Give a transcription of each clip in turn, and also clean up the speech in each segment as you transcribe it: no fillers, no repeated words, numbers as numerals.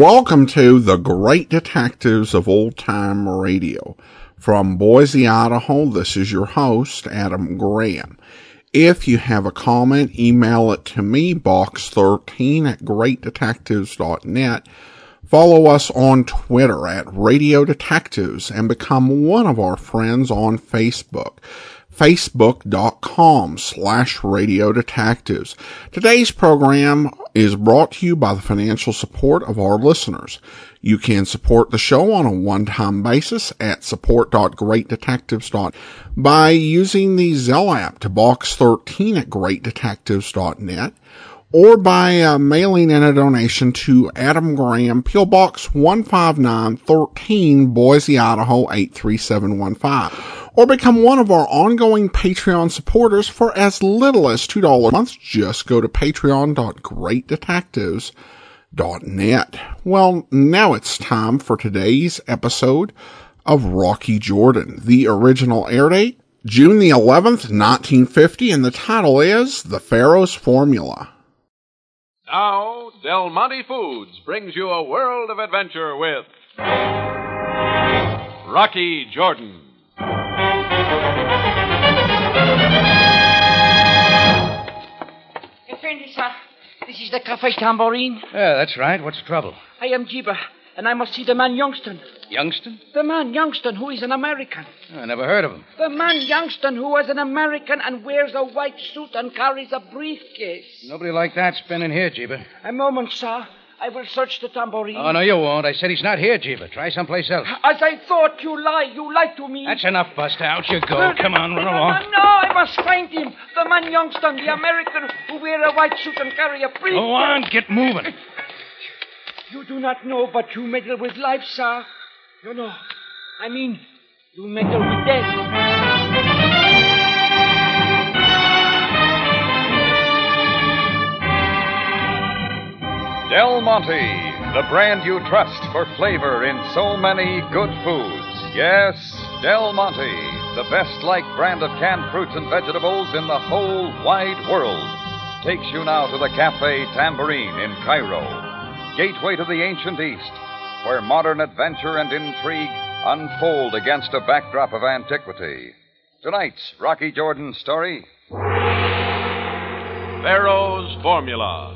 Welcome to the Great Detectives of Old Time Radio. From Boise, Idaho, this is your host, Adam Graham. If you have a comment, email it to me, box13@greatdetectives.net. Follow us on Twitter at Radio Detectives and become one of our friends on Facebook. Facebook.com/Radio Detectives. Today's program is brought to you by the financial support of our listeners. You can support the show on a one-time basis at support.greatdetectives.net by using the Zelle app to box13@greatdetectives.net or by mailing in a donation to Adam Graham, P.O. Box 15913, Boise, Idaho 83715. Or become one of our ongoing Patreon supporters for as little as $2 a month. Just go to patreon.greatdetectives.net. Well, now it's time for today's episode of Rocky Jordan. The original air date, June the 11th, 1950, and the title is The Pharaoh's Formula. Now, Del Monte Foods brings you a world of adventure with Rocky Jordan. Effendi, sir, this is the Cafe Tambourine. Yeah, that's right. What's the trouble? I am Jeeber, and I must see the man Youngston. Youngston? The man Youngston, who is an American. Oh, I never heard of him. The man Youngston, who was an American and wears a white suit and carries a briefcase. Nobody like that's been in here, Jeeber. A moment, sir. I will search the Tambourine. Oh, no, you won't. I said he's not here, Jeeber. Try someplace else. As I thought, you lie. You lied to me. That's enough, Buster. Out you go. Come on, run along. No, I must find him. The man Youngston, the American who wears a white suit and carry a briefcase. Go on, get moving. You do not know, but you meddle with life, sir. No. I mean, you meddle with death. Del Monte, the brand you trust for flavor in so many good foods. Yes, Del Monte, the best-liked brand of canned fruits and vegetables in the whole wide world, takes you now to the Cafe Tambourine in Cairo, gateway to the ancient East, where modern adventure and intrigue unfold against a backdrop of antiquity. Tonight's Rocky Jordan story, Pharaoh's Formula.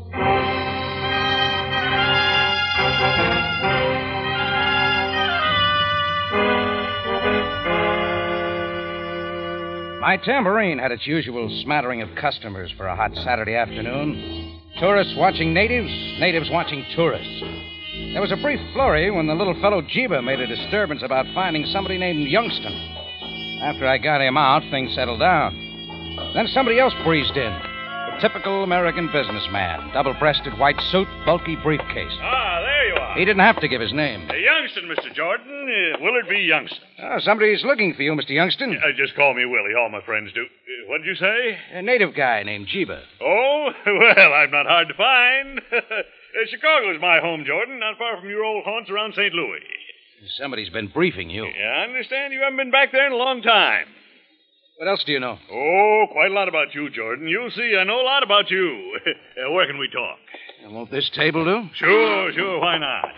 My tambourine had its usual smattering of customers for a hot Saturday afternoon. Tourists watching natives, natives watching tourists. There was a brief flurry when the little fellow Jeeber made a disturbance about finding somebody named Youngston. After I got him out, things settled down. Then somebody else breezed in. The typical American businessman. Double-breasted white suit, bulky briefcase. Ah, there you are. He didn't have to give his name. Youngston, Mr. Jordan. Willard B. Youngston. Oh, somebody's looking for you, Mr. Youngston. Just call me Willie. All my friends do. What'd you say? A native guy named Jeeber. Oh, well, I'm not hard to find. Chicago's my home, Jordan, not far from your old haunts around St. Louis. Somebody's been briefing you. Yeah, I understand you haven't been back there in a long time. What else do you know? Oh, quite a lot about you, Jordan. You'll see I know a lot about you. Where can we talk? Won't this table do? Sure, why not?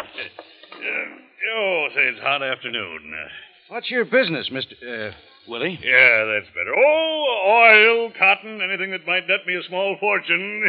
Say it's a hot afternoon. What's your business, Mr. Willie? Yeah, that's better. Oh, oil, cotton, anything that might net me a small fortune.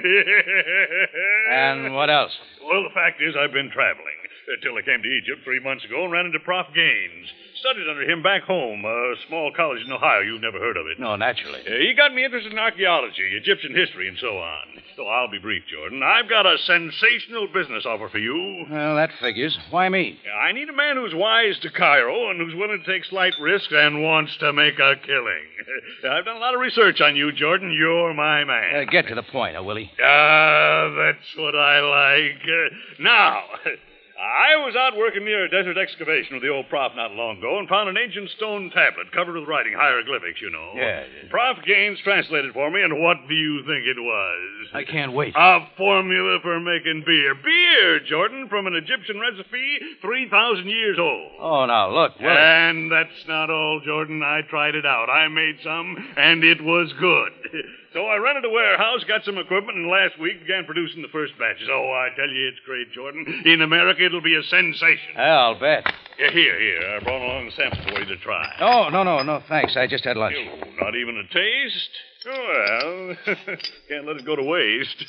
And what else? Well, the fact is I've been traveling. Till I came to Egypt 3 months ago and ran into Prof. Gaines. Studied under him back home, a small college in Ohio. You've never heard of it. No, naturally. He got me interested in archaeology, Egyptian history, and so on. So I'll be brief, Jordan. I've got a sensational business offer for you. Well, that figures. Why me? I need a man who's wise to Cairo and who's willing to take slight risks and wants to make a killing. I've done a lot of research on you, Jordan. You're my man. Get to the point, Willie. That's what I like. Now... I was out working near a desert excavation with the old prof not long ago and found an ancient stone tablet covered with writing, hieroglyphics, you know. Yeah. Prof Gaines translated for me, and what do you think it was? I can't wait. A formula for making beer. Beer, Jordan, from an Egyptian recipe 3,000 years old. Oh, now, look, Willie. And that's not all, Jordan. I tried it out. I made some, and it was good. So I rented a warehouse, got some equipment, and last week began producing the first batches. Oh, I tell you, it's great, Jordan. In America, it'll be a sensation. I'll bet. Yeah, here. I brought along the samples for you to try. Oh, no, thanks. I just had lunch. Oh, not even a taste? Oh, well, can't let it go to waste.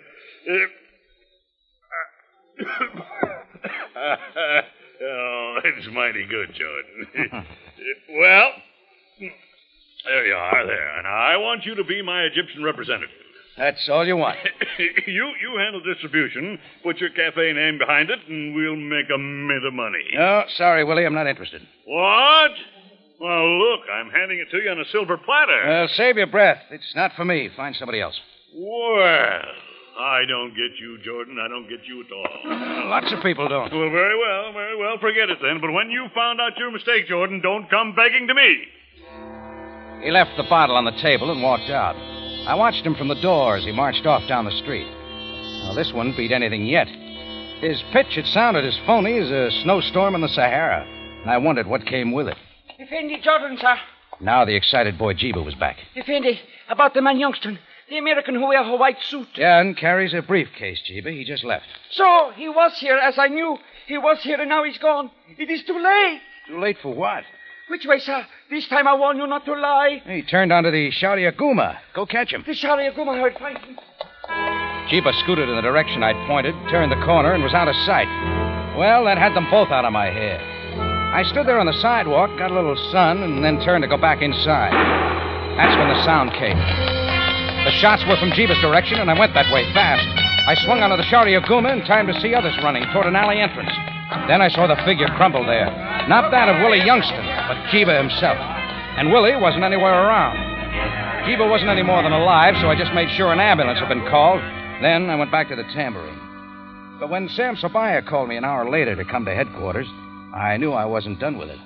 Oh, it's mighty good, Jordan. Well, there you are, there. Now, I want you to be my Egyptian representative. That's all you want. You handle distribution, put your cafe name behind it, and we'll make a mint of money. No, sorry, Willie, I'm not interested. What? Well, look, I'm handing it to you on a silver platter. Well, save your breath. It's not for me. Find somebody else. Well, I don't get you, Jordan. I don't get you at all. Lots of people don't. Well, very well. Forget it then. But when you found out your mistake, Jordan, don't come begging to me. He left the bottle on the table and walked out. I watched him from the door as he marched off down the street. Now, this one beat anything yet. His pitch had sounded as phony as a snowstorm in the Sahara, and I wondered what came with it. Effendi Jordan, sir. Now the excited boy Jeeba was back. Effendi, about the man Youngston, the American who wears a white suit. Yeah, and carries a briefcase, Jeeba. He just left. So, he was here, as I knew. He was here, and now he's gone. It is too late. Too late for what? Which way, sir? This time I warn you not to lie. He turned onto the Sharia Guma. Go catch him. The Sharia Guma heard fighting. Jeeba scooted in the direction I'd pointed, turned the corner, and was out of sight. Well, that had them both out of my hair. I stood there on the sidewalk, got a little sun, and then turned to go back inside. That's when the sound came. The shots were from Jeeba's direction, and I went that way fast. I swung onto the Sharia Guma in time to see others running toward an alley entrance. Then I saw the figure crumple there. Not that of Willie Youngston, but Jeeba himself. And Willie wasn't anywhere around. Jeeba wasn't any more than alive, so I just made sure an ambulance had been called. Then I went back to the tambourine. But when Sam Sabaya called me an hour later to come to headquarters, I knew I wasn't done with it.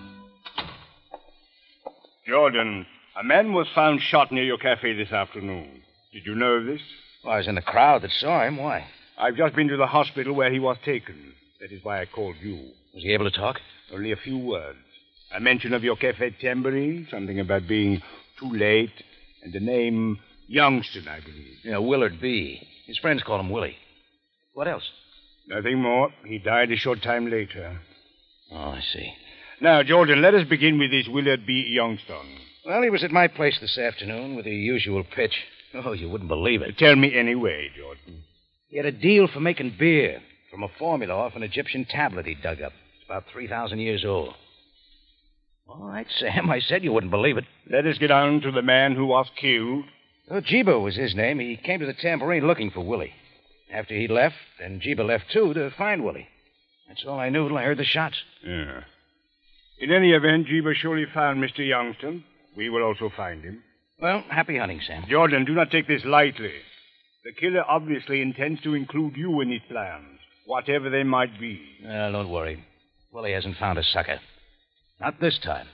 Jordan, a man was found shot near your cafe this afternoon. Did you know of this? Well, I was in the crowd that saw him. Why? I've just been to the hospital where he was taken. That is why I called you. Was he able to talk? Only a few words. A mention of your cafe tambourine, something about being too late, and the name Youngston, I believe. Yeah, Willard B. His friends call him Willie. What else? Nothing more. He died a short time later. Oh, I see. Now, Jordan, let us begin with this Willard B. Youngston. Well, he was at my place this afternoon with the usual pitch. Oh, you wouldn't believe it. Tell me anyway, Jordan. He had a deal for making beer from a formula off an Egyptian tablet he dug up. It's about 3,000 years old. All right, Sam, I said you wouldn't believe it. Let us get on to the man who was killed. Well, Jeeba was his name. He came to the tambourine looking for Willie. After he left, and Jeeba left too, to find Willie. That's all I knew till I heard the shots. Yeah. In any event, Jeeba surely found Mr. Youngston. We will also find him. Well, happy hunting, Sam. Jordan, do not take this lightly. The killer obviously intends to include you in his plans, whatever they might be. Don't worry. Willie hasn't found a sucker. Not this time.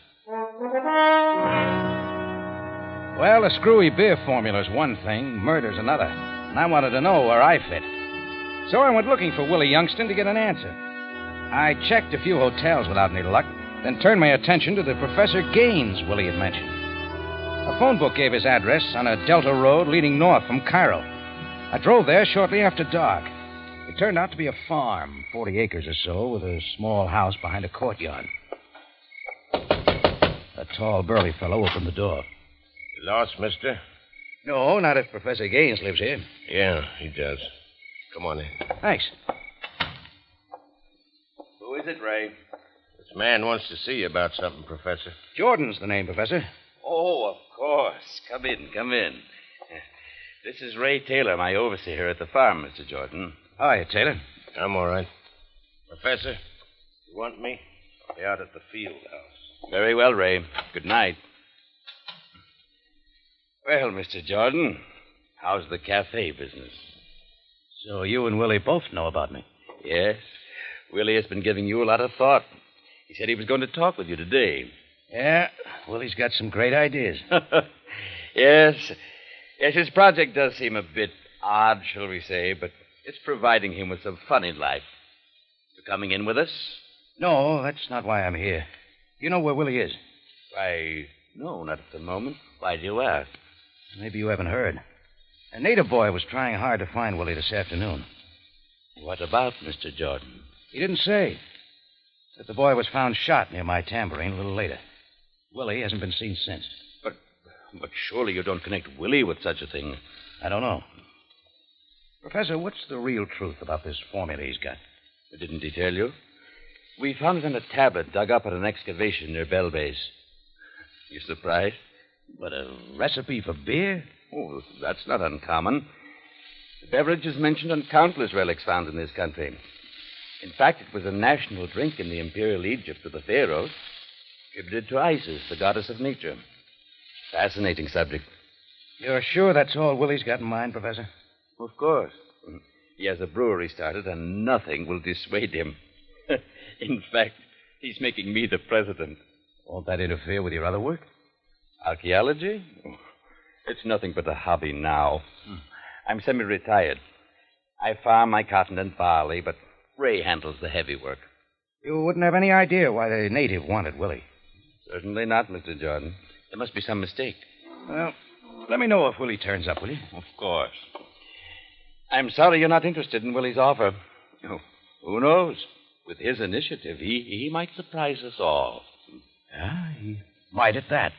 Well, a screwy beer formula's one thing, murder's another. And I wanted to know where I fit. So I went looking for Willie Youngston to get an answer. I checked a few hotels without any luck, then turned my attention to the Professor Gaines Willie had mentioned. A phone book gave his address on a Delta road leading north from Cairo. I drove there shortly after dark. It turned out to be a farm, 40 acres or so, with a small house behind a courtyard. A tall, burly fellow opened the door. You lost, mister? No, not if Professor Gaines lives here. Yeah, he does. Come on in. Thanks. Who is it, Ray? This man wants to see you about something, Professor. Jordan's the name, Professor. Oh, of course. Come in. This is Ray Taylor, my overseer at the farm, Mr. Jordan. Hiya, Taylor. I'm all right. Professor, you want me? I'll be out at the field house. Very well, Ray. Good night. Well, Mr. Jordan, how's the cafe business? So you and Willie both know about me. Yes. Willie has been giving you a lot of thought. He said he was going to talk with you today. Yeah, Willie's got some great ideas. Yes, his project does seem a bit odd, shall we say, but it's providing him with some fun in life. You coming in with us? No, that's not why I'm here. You know where Willie is? Why, no, not at the moment. Why do you ask? Maybe you haven't heard. A native boy was trying hard to find Willie this afternoon. What about, Mr. Jordan? He didn't say. Said the boy was found shot near my tambourine a little later. Willie hasn't been seen since. But surely you don't connect Willie with such a thing. I don't know. Professor, what's the real truth about this formula he's got? Didn't he tell you? We found it in a tablet dug up at an excavation near Bell Base. You surprised? But a recipe for beer? Oh, that's not uncommon. The beverage is mentioned on countless relics found in this country. In fact, it was a national drink in the imperial Egypt of the pharaohs, attributed to Isis, the goddess of nature. Fascinating subject. You're sure that's all Willie's got in mind, Professor? Of course. He has a brewery started, and nothing will dissuade him. In fact, he's making me the president. Won't that interfere with your other work? Archaeology? It's nothing but a hobby now. I'm semi-retired. I farm my cotton and barley, but Ray handles the heavy work. You wouldn't have any idea why the native wanted Willie. Certainly not, Mr. Jordan. There must be some mistake. Well, let me know if Willie turns up, will you? Of course. I'm sorry you're not interested in Willie's offer. Oh, who knows? With his initiative, he might surprise us all. Yeah, he might at that.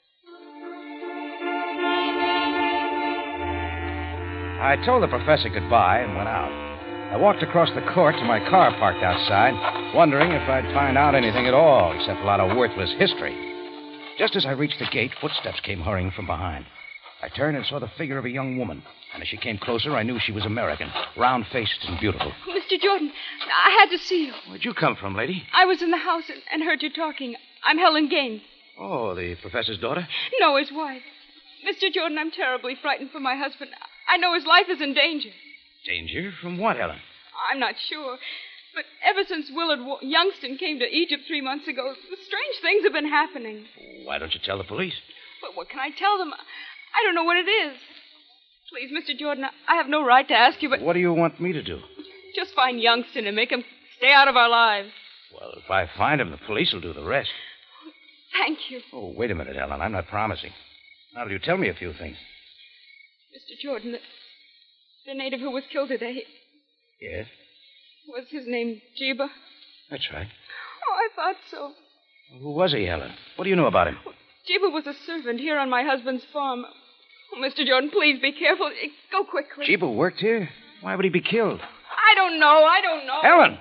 I told the professor goodbye and went out. I walked across the court to my car parked outside, wondering if I'd find out anything at all except a lot of worthless history. Just as I reached the gate, footsteps came hurrying from behind. I turned and saw the figure of a young woman. And as she came closer, I knew she was American, round-faced and beautiful. Mr. Jordan, I had to see you. Where'd you come from, lady? I was in the house and heard you talking. I'm Helen Gaines. Oh, the professor's daughter? No, his wife. Mr. Jordan, I'm terribly frightened for my husband. I know his life is in danger. Danger? From what, Helen? I'm not sure. But ever since Willard Youngston came to Egypt 3 months ago, strange things have been happening. Why don't you tell the police? But what can I tell them? I don't know what it is. Please, Mr. Jordan, I have no right to ask you, but... What do you want me to do? Just find Youngston and make him stay out of our lives. Well, if I find him, the police will do the rest. Thank you. Oh, wait a minute, Helen. I'm not promising. Now, will you tell me a few things? Mr. Jordan, the native who was killed today... Yes? Was his name Jeba? That's right. Oh, I thought so. Who was he, Helen? What do you know about him? Jeba was a servant here on my husband's farm. Oh, Mr. Jordan, please be careful. Go quickly. Jeba worked here? Why would he be killed? I don't know. Helen!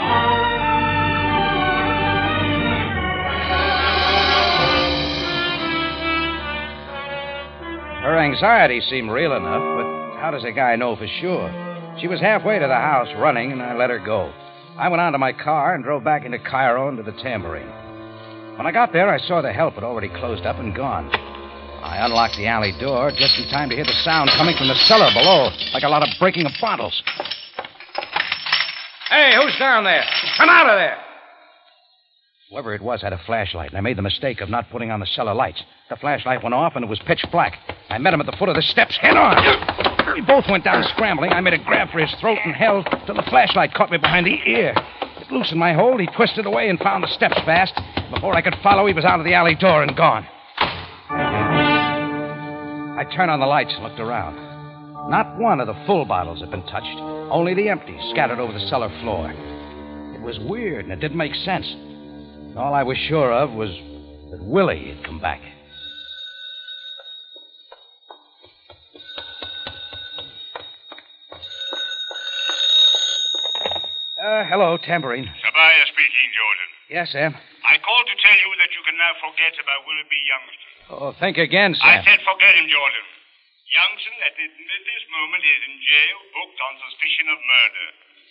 Her anxiety seemed real enough, but how does a guy know for sure? She was halfway to the house running, and I let her go. I went on to my car and drove back into Cairo and to the tambourine. When I got there, I saw the help had already closed up and gone. I unlocked the alley door just in time to hear the sound coming from the cellar below, like a lot of breaking of bottles. Hey, who's down there? Come out of there! Whoever it was had a flashlight, and I made the mistake of not putting on the cellar lights. The flashlight went off, and it was pitch black. I met him at the foot of the steps, head on. We both went down scrambling. I made a grab for his throat and held till the flashlight caught me behind the ear. It loosened my hold. He twisted away and found the steps fast. Before I could follow, he was out of the alley door and gone. I turned on the lights and looked around. Not one of the full bottles had been touched, only the empties scattered over the cellar floor. It was weird, and it didn't make sense. All I was sure of was that Willie had come back. Hello, Tambourine. Sabaya speaking, Jordan. Yes, Sam. I called to tell you that you can now forget about Willoughby Youngston. Oh, think again, Sam. I said forget him, Jordan. Youngston, at this moment, is in jail, booked on suspicion of murder.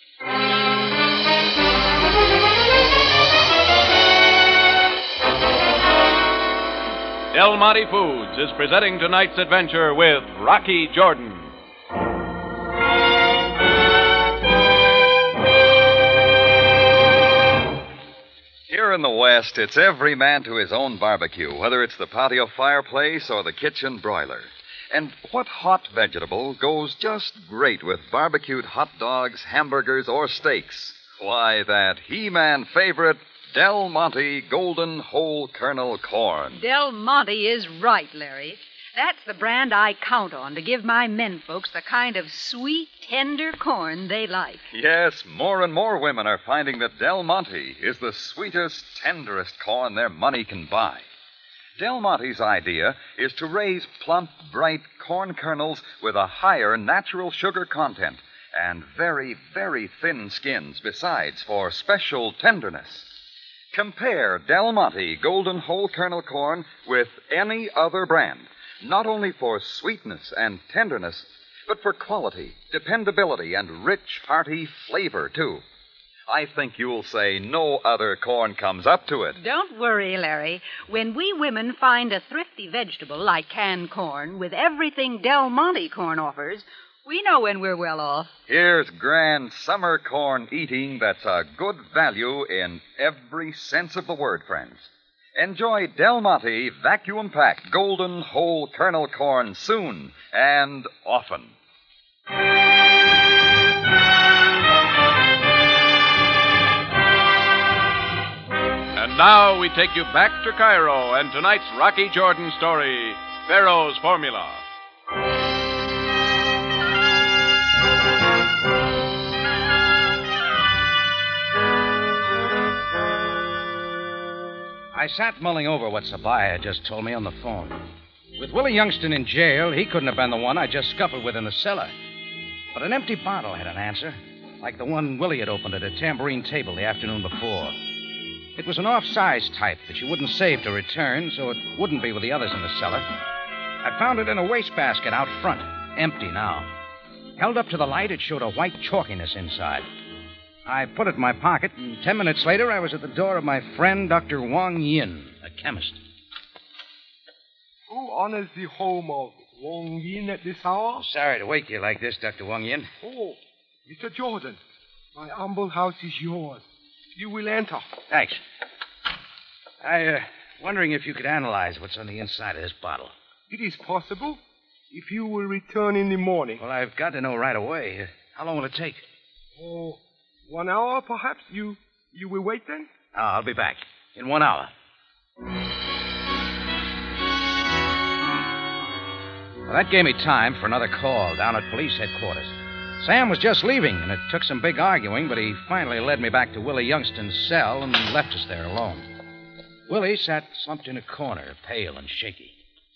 Del Monte Foods is presenting tonight's adventure with Rocky Jordan. Here in the West, it's every man to his own barbecue, whether it's the patio fireplace or the kitchen broiler. And what hot vegetable goes just great with barbecued hot dogs, hamburgers, or steaks? Why, that He-Man favorite, Del Monte Golden Whole Kernel Corn. Del Monte is right, Larry. That's the brand I count on to give my men folks the kind of sweet, tender corn they like. Yes, more and more women are finding that Del Monte is the sweetest, tenderest corn their money can buy. Del Monte's idea is to raise plump, bright corn kernels with a higher natural sugar content and very, very thin skins besides for special tenderness. Compare Del Monte Golden Whole Kernel Corn with any other brand, not only for sweetness and tenderness, but for quality, dependability, and rich, hearty flavor, too. I think you'll say no other corn comes up to it. Don't worry, Larry. When we women find a thrifty vegetable like canned corn with everything Del Monte corn offers, we know when we're well off. Here's grand summer corn eating that's a good value in every sense of the word, friends. Enjoy Del Monte vacuum-packed Golden Whole Kernel Corn soon and often. And now we take you back to Cairo and tonight's Rocky Jordan story, Pharaoh's Formula. I sat mulling over what Sabaya had just told me on the phone. With Willie Youngston in jail, he couldn't have been the one I just scuffled with in the cellar. But an empty bottle had an answer, like the one Willie had opened at a tambourine table the afternoon before. It was an off-size type that you wouldn't save to return, so it wouldn't be with the others in the cellar. I found it in a wastebasket out front, empty now. Held up to the light, it showed a white chalkiness inside. I put it in my pocket, and 10 minutes later, I was at the door of my friend, Dr. Wang Yin, a chemist. Who honors the home of Wang Yin at this hour? Sorry to wake you like this, Dr. Wang Yin. Oh, Mr. Jordan, my humble house is yours. You will enter. Thanks. Wondering if you could analyze what's on the inside of this bottle. It is possible, if you will return in the morning. Well, I've got to know right away. How long will it take? Oh, 1 hour, perhaps? You will wait then? Oh, I'll be back in 1 hour. Well, that gave me time for another call down at police headquarters. Sam was just leaving, and it took some big arguing, but he finally led me back to Willie Youngston's cell and left us there alone. Willie sat slumped in a corner, pale and shaky.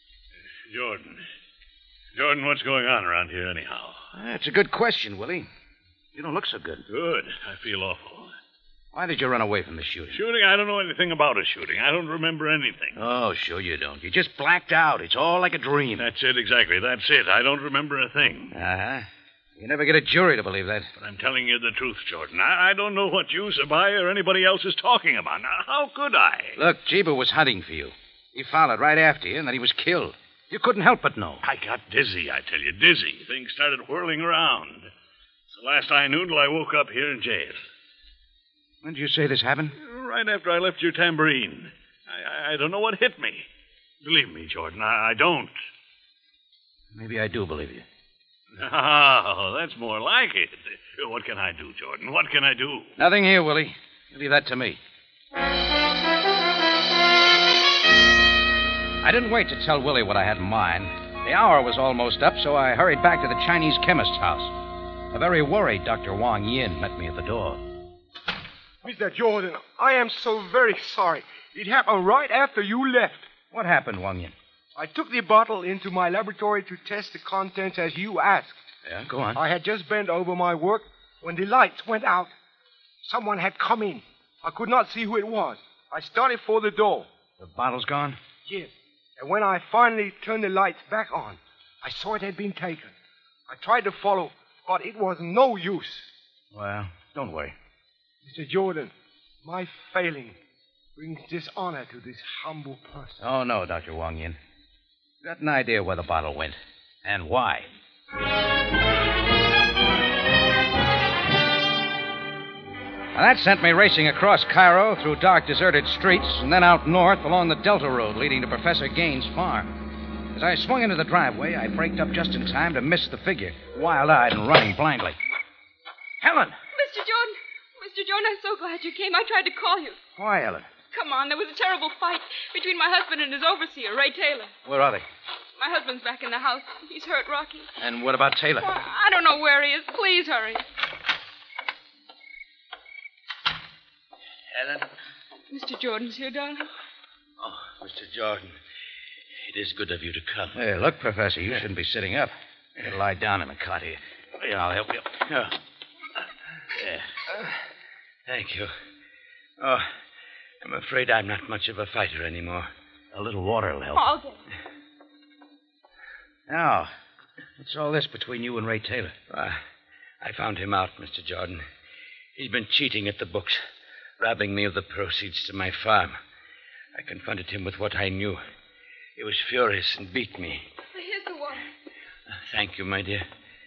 Jordan, what's going on around here anyhow? That's a good question, Willie. You don't look so good. Good. I feel awful. Why did you run away from the shooting? Shooting? I don't know anything about a shooting. I don't remember anything. Oh, sure you don't. You just blacked out. It's all like a dream. That's it, exactly. That's it. I don't remember a thing. Uh-huh. You never get a jury to believe that. But I'm telling you the truth, Jordan. I don't know what you, Sabaya, or anybody else is talking about. Now, how could I? Look, Jeeba was hunting for you. He followed right after you, and then he was killed. You couldn't help but know. I got dizzy, I tell you, dizzy. Things started whirling around. It's the last I knew till I woke up here in jail. When did you say this happened? Right after I left your tambourine. I don't know what hit me. Believe me, Jordan, I don't. Maybe I do believe you. Oh, that's more like it. What can I do, Jordan? What can I do? Nothing here, Willie. You leave that to me. I didn't wait to tell Willie what I had in mind. The hour was almost up, so I hurried back to the Chinese chemist's house. A very worried Dr. Wang Yin met me at the door. Mr. Jordan, I am so very sorry. It happened right after you left. What happened, Wang Yin? I took the bottle into my laboratory to test the contents as you asked. Yeah, go on. I had just bent over my work when the lights went out. Someone had come in. I could not see who it was. I started for the door. The bottle's gone? Yes. And when I finally turned the lights back on, I saw it had been taken. I tried to follow, but it was no use. Well, don't worry. Mr. Jordan, my failing brings dishonor to this humble person. Oh, no, Dr. Wang Yin. Got an idea where the bottle went and why. Now, that sent me racing across Cairo through dark, deserted streets and then out north along the Delta Road leading to Professor Gaines' farm. As I swung into the driveway, I braked up just in time to miss the figure, wild-eyed and running blindly. Helen! Mr. Jordan, I'm so glad you came. I tried to call you. Why, Helen? Come on, there was a terrible fight between my husband and his overseer, Ray Taylor. Where are they? My husband's back in the house. He's hurt, Rocky. And what about Taylor? Well, I don't know where he is. Please hurry. Helen? Mr. Jordan's here, darling. Oh, Mr. Jordan. It is good of you to come. Hey, look, Professor, you shouldn't be sitting up. You gotta lie down in the cot here. Yeah, I'll help you. Yeah. Thank you. Oh, I'm afraid I'm not much of a fighter anymore. A little water will help. I'll get it. Now, what's all this between you and Ray Taylor? I found him out, Mr. Jordan. He's been cheating at the books, robbing me of the proceeds to my farm. I confronted him with what I knew. He was furious and beat me. Here's the water. Thank you, my dear.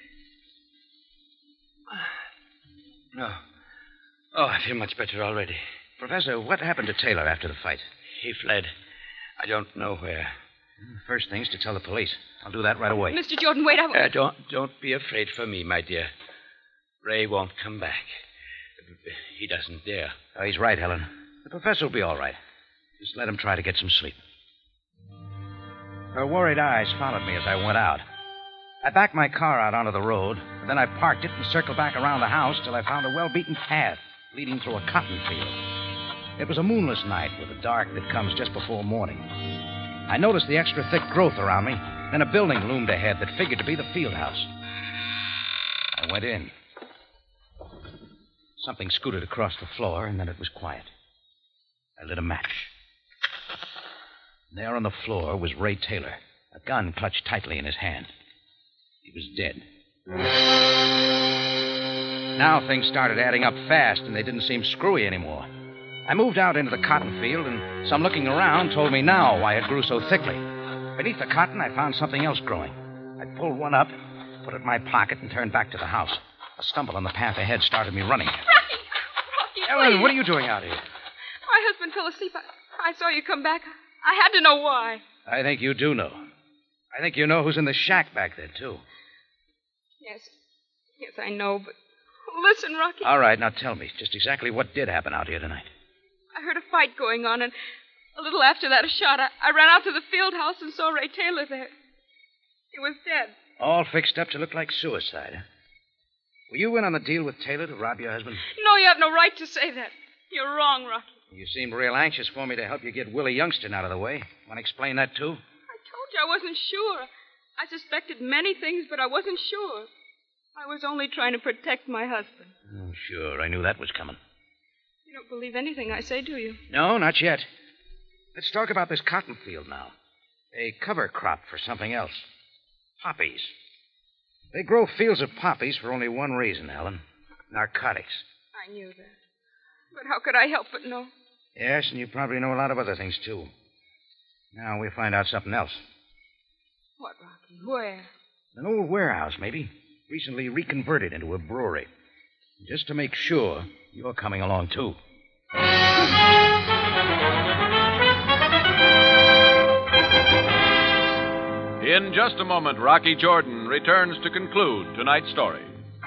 No. Oh, I feel much better already. Professor, what happened to Taylor after the fight? He fled. I don't know where. First thing's to tell the police. I'll do that right away. Mr. Jordan, wait. Don't be afraid for me, my dear. Ray won't come back. He doesn't dare. Oh, he's right, Helen. The professor will be all right. Just let him try to get some sleep. Her worried eyes followed me as I went out. I backed my car out onto the road, and then I parked it and circled back around the house till I found a well-beaten path leading through a cotton field. It was a moonless night with the dark that comes just before morning. I noticed the extra thick growth around me, then a building loomed ahead that figured to be the field house. I went in. Something scooted across the floor, and then it was quiet. I lit a match. There on the floor was Ray Taylor, a gun clutched tightly in his hand. He was dead. Now things started adding up fast, and they didn't seem screwy anymore. I moved out into the cotton field, and some looking around told me now why it grew so thickly. Beneath the cotton, I found something else growing. I pulled one up, put it in my pocket, and turned back to the house. A stumble on the path ahead started me running. Rocky, Ellen, please. what are you doing out here? My husband fell asleep. I saw you come back. I had to know why. I think you do know. I think you know who's in the shack back there, too. Yes, I know, but listen, Rocky. All right, now tell me just exactly what did happen out here tonight. I heard a fight going on, and a little after that, a shot. I ran out to the field house and saw Ray Taylor there. He was dead. All fixed up to look like suicide, huh? Were you in on the deal with Taylor to rob your husband? No, you have no right to say that. You're wrong, Rocky. You seemed real anxious for me to help you get Willie Youngston out of the way. Want to explain that, too? I told you I wasn't sure. I suspected many things, but I wasn't sure. I was only trying to protect my husband. Oh, sure. I knew that was coming. You don't believe anything I say, do you? No, not yet. Let's talk about this cotton field now. A cover crop for something else. Poppies. They grow fields of poppies for only one reason, Helen. Narcotics. I knew that. But how could I help but know? Yes, and you probably know a lot of other things, too. Now we'll find out something else. What, Rocky? Where? An old warehouse, maybe. Recently reconverted into a brewery. Just to make sure, you're coming along, too. In just a moment, Rocky Jordan returns to conclude tonight's story.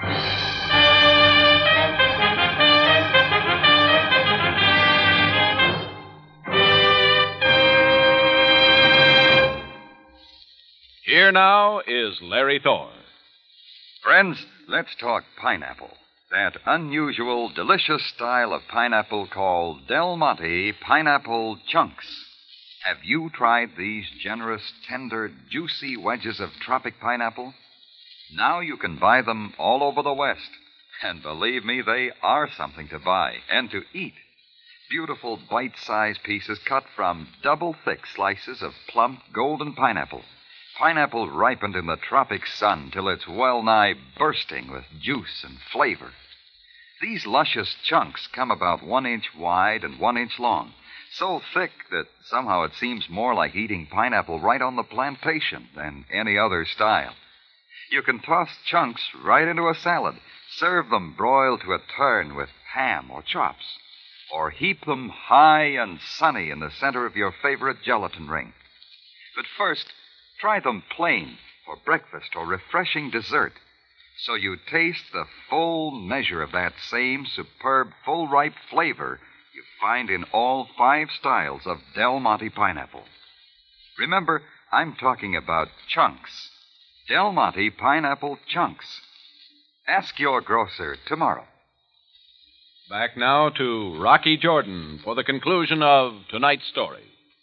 Here now is Larry Thor. Friends, let's talk pineapple. That unusual, delicious style of pineapple called Del Monte Pineapple Chunks. Have you tried these generous, tender, juicy wedges of tropic pineapple? Now you can buy them all over the West. And believe me, they are something to buy and to eat. Beautiful bite-sized pieces cut from double-thick slices of plump, golden pineapple. Pineapple ripened in the tropic sun till it's well-nigh bursting with juice and flavor. These luscious chunks come about 1 inch wide and 1 inch long, so thick that somehow it seems more like eating pineapple right on the plantation than any other style. You can toss chunks right into a salad, serve them broiled to a turn with ham or chops, or heap them high and sunny in the center of your favorite gelatin ring. But first, try them plain for breakfast or refreshing dessert, so you taste the full measure of that same superb, full-ripe flavor you find in all 5 styles of Del Monte pineapple. Remember, I'm talking about Chunks. Del Monte Pineapple Chunks. Ask your grocer tomorrow. Back now to Rocky Jordan for the conclusion of tonight's story.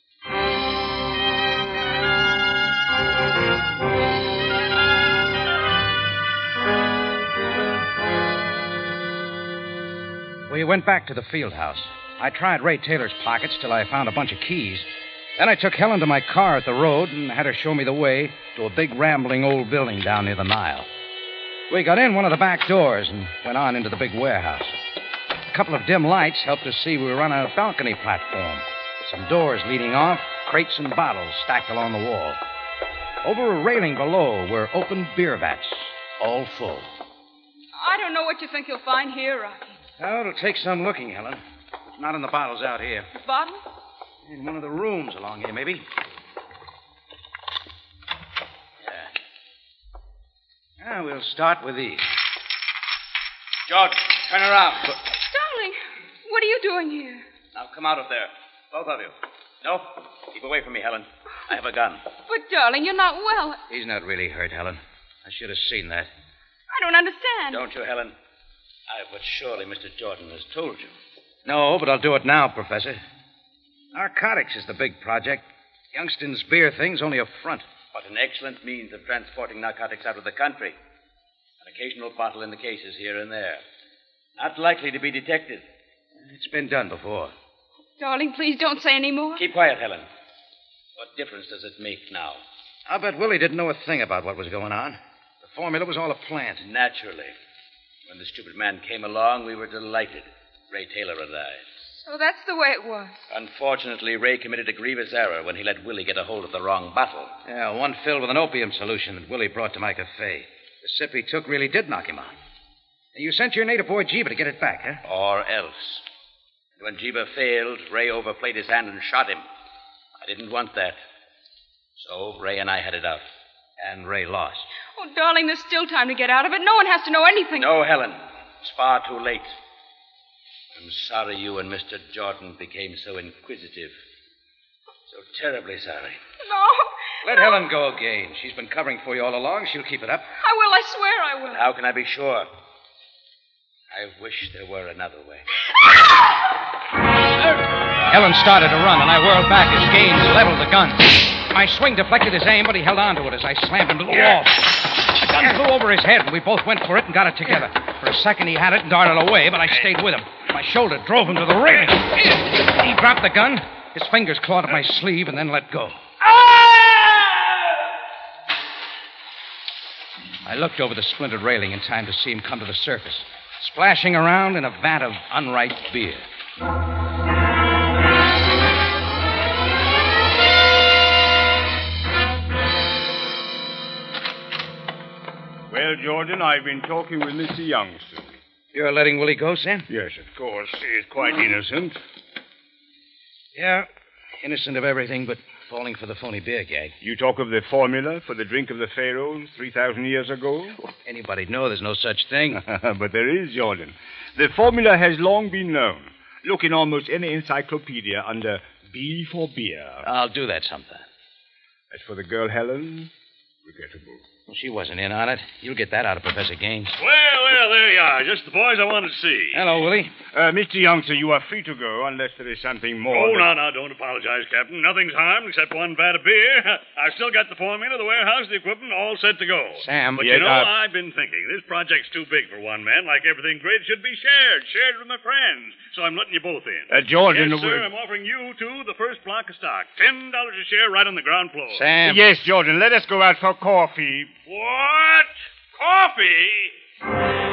We went back to the field house. I tried Ray Taylor's pockets till I found a bunch of keys. Then I took Helen to my car at the road and had her show me the way to a big rambling old building down near the Nile. We got in one of the back doors and went on into the big warehouse. A couple of dim lights helped us see we were on a balcony platform. Some doors leading off, crates and bottles stacked along the wall. Over a railing below were open beer vats, all full. I don't know what you think you'll find here, Rocky. Oh, it'll take some looking, Helen. It's not in the bottles out here. The bottle? In one of the rooms along here, maybe. Yeah. We'll start with these. George, turn around. Darling, what are you doing here? Now come out of there. Both of you. No, keep away from me, Helen. I have a gun. But, darling, you're not well. He's not really hurt, Helen. I should have seen that. I don't understand. Don't you, Helen? But surely Mr. Jordan has told you. No, but I'll do it now, Professor. Narcotics is the big project. Youngston's beer thing's only a front. But an excellent means of transporting narcotics out of the country. An occasional bottle in the cases here and there. Not likely to be detected. It's been done before. Darling, please don't say any more. Keep quiet, Helen. What difference does it make now? I'll bet Willie didn't know a thing about what was going on. The formula was all a plant. Naturally. When the stupid man came along, we were delighted. Ray Taylor and I. So that's the way it was. Unfortunately, Ray committed a grievous error when he let Willie get a hold of the wrong bottle. Yeah, one filled with an opium solution that Willie brought to my cafe. The sip he took really did knock him out. And you sent your native boy Jeeba to get it back, huh? Or else. And when Jeeba failed, Ray overplayed his hand and shot him. I didn't want that. So Ray and I had it out. And Ray lost. Oh, darling, there's still time to get out of it. No one has to know anything. No, Helen. It's far too late. I'm sorry you and Mr. Jordan became so inquisitive. So terribly sorry. No. Let Helen go again. She's been covering for you all along. She'll keep it up. I will. I swear I will. How can I be sure? I wish there were another way. Helen started to run, and I whirled back as Gaines leveled the gun. My swing deflected his aim, but he held on to it as I slammed into the wall. The gun flew over his head, and we both went for it and got it together. For a second, he had it and darted away, but I stayed with him. My shoulder drove him to the railing. He dropped the gun. His fingers clawed at my sleeve and then let go. I looked over the splintered railing in time to see him come to the surface, splashing around in a vat of unripe beer. Well, Jordan, I've been talking with Mr. Youngston. You're letting Willie go, Sam? Yes, of course. He's quite innocent. Yeah, innocent of everything but falling for the phony beer gag. You talk of the formula for the drink of the pharaohs 3,000 years ago? Anybody'd know there's no such thing. But there is, Jordan. The formula has long been known. Look in almost any encyclopedia under B for beer. I'll do that sometime. As for the girl Helen, regrettable. Well, she wasn't in on it. You'll get that out of Professor Gaines. Well, there you are. Just the boys I wanted to see. Hello, Willie. Mr. Youngster, you are free to go unless there is something more. Oh, no, don't apologize, Captain. Nothing's harmed except one vat of beer. I've still got the formula, the warehouse, the equipment, all set to go. Sam. But I've been thinking. This project's too big for one man. Like everything great, it should be shared with my friends. So I'm letting you both in. Jordan... Yes, sir, I'm offering you two the first block of stock. $10 a share right on the ground floor. Sam. Yes, Jordan, let us go out for coffee. What? Coffee?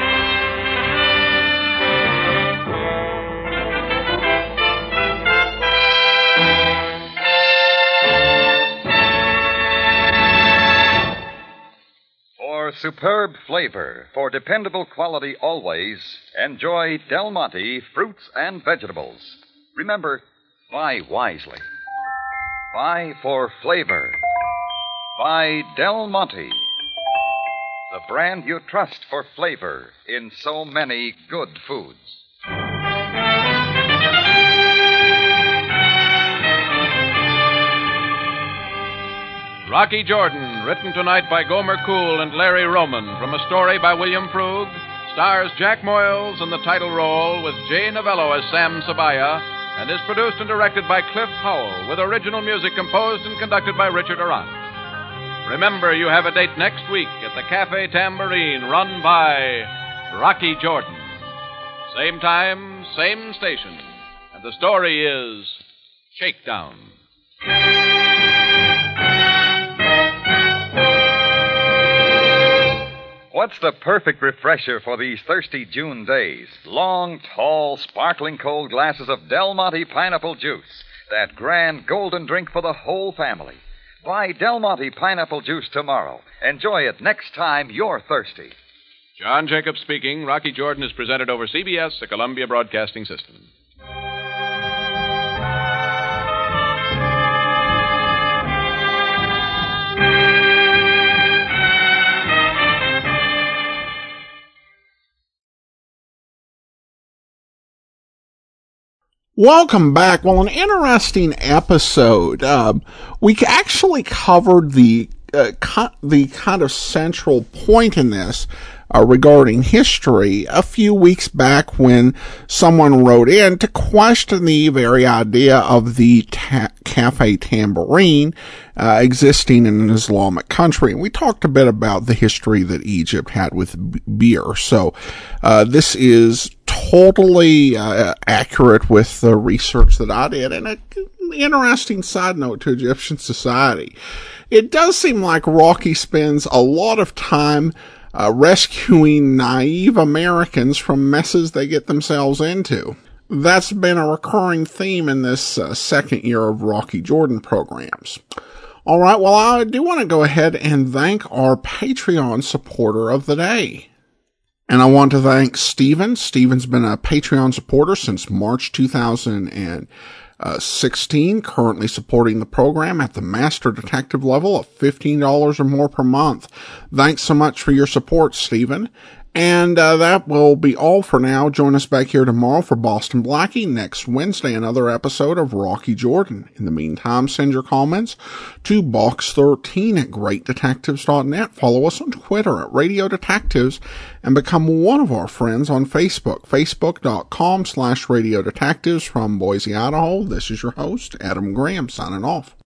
For superb flavor, for dependable quality always, enjoy Del Monte fruits and vegetables. Remember, buy wisely. Buy for flavor. Buy Del Monte, the brand you trust for flavor in so many good foods. Rocky Jordan, written tonight by Gomer Cool and Larry Roman, from a story by William Frug, stars Jack Moyles in the title role with Jay Novello as Sam Sabaya, and is produced and directed by Cliff Howell, with original music composed and conducted by Richard Arant. Remember, you have a date next week at the Cafe Tambourine, run by Rocky Jordan. Same time, same station. And the story is Shakedown. What's the perfect refresher for these thirsty June days? Long, tall, sparkling cold glasses of Del Monte pineapple juice. That grand golden drink for the whole family. Buy Del Monte pineapple juice tomorrow. Enjoy it next time you're thirsty. John Jacobs speaking. Rocky Jordan is presented over CBS, the Columbia Broadcasting System. Welcome back. Well, an interesting episode. We actually covered the kind of central point in this regarding history a few weeks back when someone wrote in to question the very idea of the Cafe Tambourine existing in an Islamic country. And we talked a bit about the history that Egypt had with beer. So this is totally accurate with the research that I did. And an interesting side note to Egyptian society. It does seem like Rocky spends a lot of time rescuing naive Americans from messes they get themselves into. That's been a recurring theme in this second year of Rocky Jordan programs. All right, well, I do want to go ahead and thank our Patreon supporter of the day. And I want to thank Steven. Steven's been a Patreon supporter since March 2016, currently supporting the program at the Master Detective level of $15 or more per month. Thanks so much for your support, Steven. And that will be all for now. Join us back here tomorrow for Boston Blackie. Next Wednesday, another episode of Rocky Jordan. In the meantime, send your comments to box13 at greatdetectives.net. Follow us on Twitter at Radio Detectives and become one of our friends on Facebook, facebook.com/Radio Detectives. From Boise, Idaho, this is your host, Adam Graham, signing off.